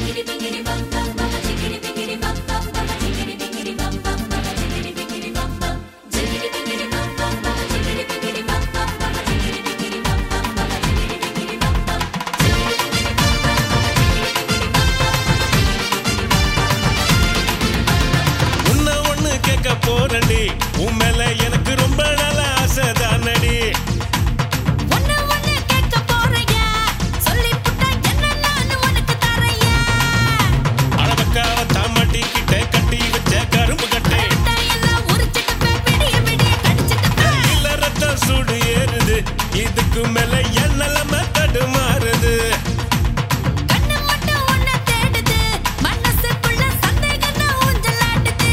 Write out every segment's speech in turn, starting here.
போறடி உன் மேல எனக்கு ரொம்ப நாள் ஆசை தானடி. ஒண்ணு கேட்க போறியா சொல்லி புட்டா என்ன நான் உனக்கு தரையா. அளவக்காவ தாமாட்டிக்கிட்ட கட்டி வச்ச கரும்பு கட்டை எல்லாம் உரிச்சிட்டு விடிய விடிய கடிச்சிட்டு இல்ல ரத்தம் சூடு ஏறுது இதுக்கு மேல என் நிலைமை தடுமாறுது. கண்ணு மட்டும் உன்னை தேடுது மனசுக்குள்ள சந்தேகம் தான் ஊஞ்சலாடுது.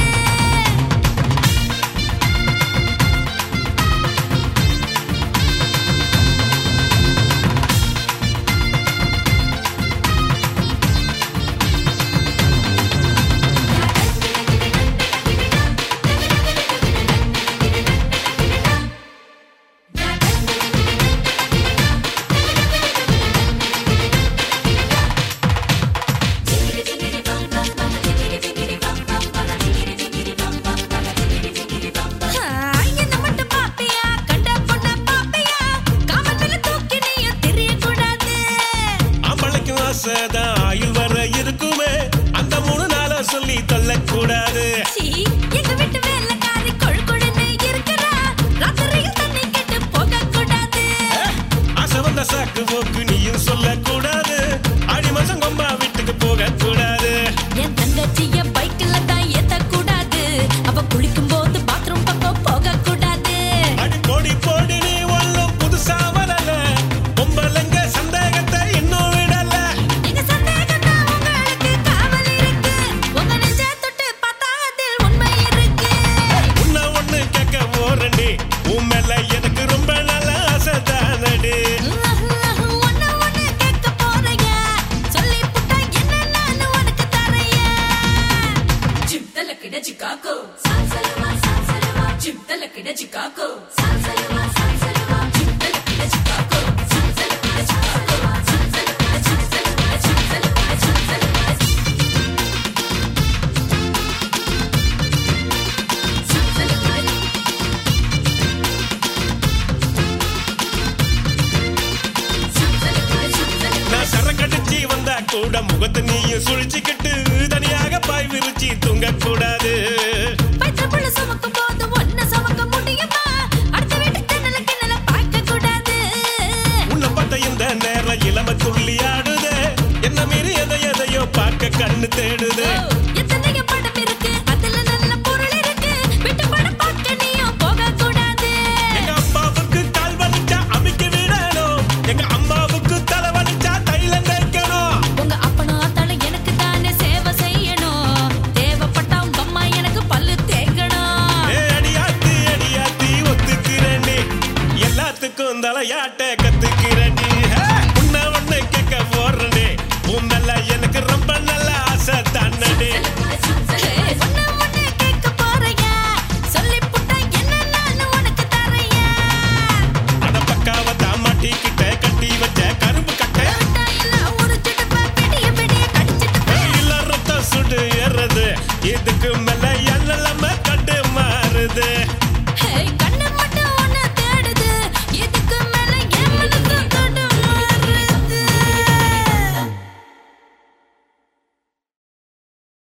என்ன மட்டும் பாப்பியா கண்ட பொண்ண பாப்பியா காவல் மேல தூக்கி நீயும் தெரியக்கூடாது. ஆம்பளைக்கும் ஆசைதான் ஆயுள் வர இருக்குமே அந்த 3 நாள சொல்லி தொல்லக்கூடாது. சீ, எங்க வீட்டு வேலைக்காரி கொழுன்னு இருக்கிறா ராத்திரியில் தண்ணி கேட்டு போகக்கூடாது. ஆசை வந்த சாக்கு போக்கு நீயும் சொல்லக்கூடாது. ஆடி மாசம் கொம்பா வீட்டுக்கு போகக்கூடாது. என் தங்கச்சிய பைக்ல தான் ஏத்தக்கூடாது. அவ குளிக்கும் போது பாத்ரூம் பக்கம் போகக்கூடாது. அடி போடி போடி நீ ஒல்லும் புதுசா வரல பொம்பளைங்க சந்தேகத்தை இன்னும் விடல. எங்க சந்தேகம் தான் உங்களுக்கு காவல் இருக்கு. உங்க நெஞ்ச தொட்டு பார்த்தா அதில் உண்மை இருக்கு. உன்ன ஒண்ணு கேட்க போறேன்டி உன் மேல எனக்கு ரொம்ப நல்ல ஆசை தானடி. ஒண்ணு கேட்க போறியா சொல்லி புட்டா என்ன நான் உனக்கு தரையா. ஜிப்தலக்கிட சிகாகோ சால்சலவா சால்சலவா ஜிப்தலக்கிட சிகாகோ சால்சலவா சால்சலவா ஜிப்தலக்கிட சிகாகோ சால்சலக்கிட சிகாகோ சால்சலக்கிட சிகாகோ சால்சலக்கிட சிகாகோ நான் சரக்கடிச்சு வந்தா கூட முகத்தை நீயும் சுழிச்சுக்கிட்டு தனியாக பாய் விரிச்சு தூங்கக்கூடாது. வயிற்றுப்புள்ள சுமக்கும் போது ஒன்ன சுமக்க முடியுமா. அடுத்த வீட்டு கிணல கிணல பார்க்க கூடாது. உன்னை பார்த்த இந்த நேரம் இளம துள்ளி ஆடுது. என்ன மீறி எதையோ பார்க்க கண்ணு தேடுது. எத்தனையோ படம் இருக்கு அதுல நல்ல பொருள் இருக்கு. விட்டு படம் பார்க்க நீயும் போகக்கூடாது. எங்க அப்பாவுக்கு கால் வலிச்சா அமிக்க விடணும். எங்க அம்மாவுக்கு தலை வலிச்சா தைலம் தேய்க்கணும். உங்க அப்பனும் ஆத்தாலும் எனக்கு தானே சேவை செய்யணும். தேவைப்பட்டா உங்க அம்மா எனக்கு பல்லு தேய்க்கணும். அடியாத்தி ஒத்துக்கிறேன்டி எல்லாத்துக்கும் தலையாட்ட கத்துக்கிறேன்டி. உன்ன ஒண்ணு கேட்க போறேன்டி உன் மேல எனக்கு ரொம்ப நல்ல ஆசை தானடி. ஒண்ணு கேட்க போறியா சொல்லி புட்டா என்ன நான் உனக்கு தரையா. அட பக்காவ தாமாட்டிக்கிட்ட கட்டி வச்ச கரும்பு கட்டை எல்லாம் உரிச்சிட்டு விடிய விடிய கடிச்சிட்டு இல்ல ரத்தம் சுடு ஏறுது இதுக்கு மேல என் நிலைமை கட்டு மாறுது.